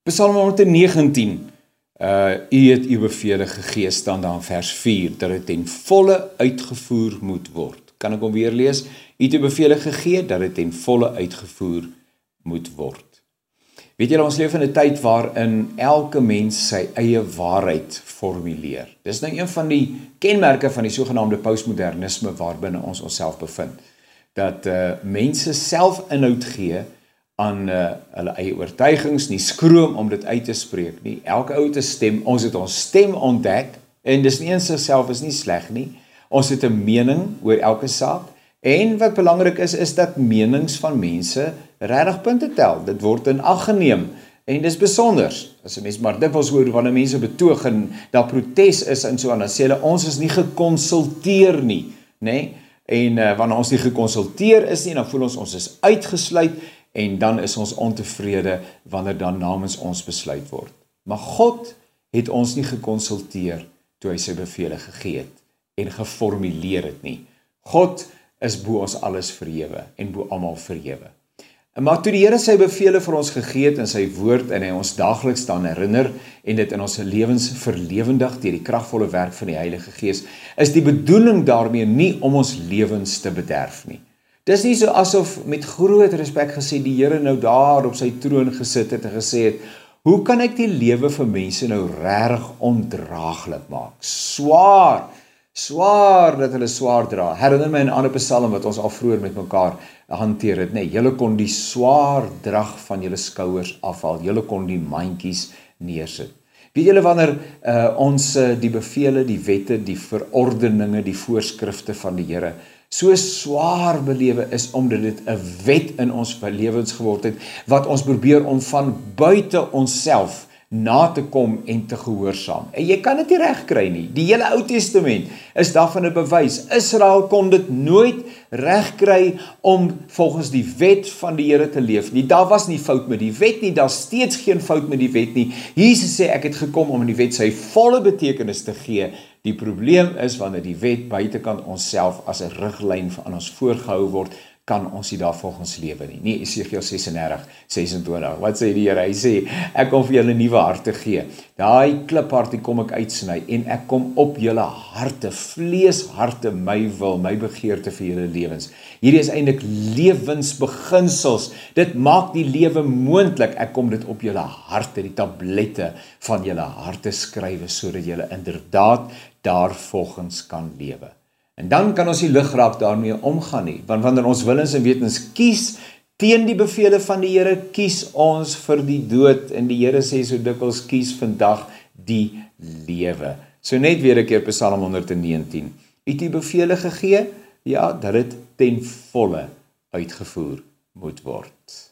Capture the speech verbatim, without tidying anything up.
Psalm honderdnegentien, uh, U het uw bevele gegee, staan daar in vers vier, dat het ten volle uitgevoer moet word. Kan ek hom weer lees? U het uw bevele gegee, dat het ten volle uitgevoer moet word. Weet julle, ons leef in 'n tyd waarin elke mens sy eie waarheid formuleer. Dis nou een van die kenmerke van die sogenaamde postmodernisme waarbinne ons onsself bevind. Dat uh, mense self inhoud gee aan uh, hulle eie oortuigings, nie skroom om dit uit te spreek nie. Elke ou het 'n stem, ons het ons stem ontdek, en dis nie in sigself is nie sleg nie. Ons het 'n mening oor elke saak, en wat belangrik is, is dat menings van mense regtig punte tel. Dit word in ag geneem, en dis besonders. As 'n mens maar dikwels hoor wanneer mense betoog en daar protes is en so aan, dan sê hulle, ons is nie gekonsulteer nie, nê? En uh, wanneer ons nie gekonsulteer is nie, dan voel ons ons is uitgesluit, en dan is ons ontevrede wanneer dan namens ons besluit word. Maar God het ons nie gekonsulteer toe hy sy bevele gegee het en geformuleer het nie. God is bo ons alles verhewe en bo almal verhewe. Maar toe die Here sy bevele vir ons gegee het in sy woord en hy ons daagliks dan herinner en dit in ons lewens verlewendig deur die kragvolle werk van die Heilige Gees, is die bedoeling daarmee nie om ons lewens te bederf nie. Dis nie so asof met groot respek gesê die Here nou daar op sy troon gesit het en gesê het, hoe kan ek die lewe vir mense nou regtig ondraaglik maak? Swaar, swaar dat hulle swaar dra. Herinner my 'n ander psalm wat ons al vroeër met mekaar hanteer het, nee, julle kon die swaar drag van julle skouers afhaal, julle kon die mandjies neersit. Weet julle wanneer uh, ons uh, die bevele, die wette, die verordeninge, die voorskrifte van die Here so swaar belewe is, omdat dit 'n wet in ons lewens geword het, wat ons probeer om van buite onsself na te kom en te gehoorsaam. En jy kan dit nie reg kry nie. Die hele Ou Testament is daarvan 'n bewys. Israel kon dit nooit reg kry om volgens die wet van die Here te leef nie. Daar was nie fout met die wet nie, daar's steeds geen fout met die wet nie. Jesus sê, ek het gekom om in die wet sy volle betekenis te gee. Die probleem is, wanneer die wet buitekant onsself as 'n riglyn aan ons voorgehou word, kan ons nie daar volgens lewe nie. Nie Esegiel ses en dertig, ses en twintig. Wat sê die Here? Hy sê, ek kom vir julle nuwe harte gee. Daai kliphart die kom ek uitsny, en ek kom op julle harte, vleesharte, my wil, my begeerte vir julle lewens. Hierdie is eintlik lewensbeginsels. Dit maak die lewe moontlik. Ek kom dit op julle harte, die tablette van julle harte skrywe, sodat julle inderdaad daarvolgens kan lewe. En dan kan ons nie lugraak daarmee omgaan nie, want wanneer ons willens en wetens kies teen die bevele van die Here, kies ons vir die dood, en die Here sê so dikwels, kies vandag die lewe. So net weer 'n keer Psalm honderdnegentien. U het die bevele gegee, ja, dat dit ten volle uitgevoer moet word.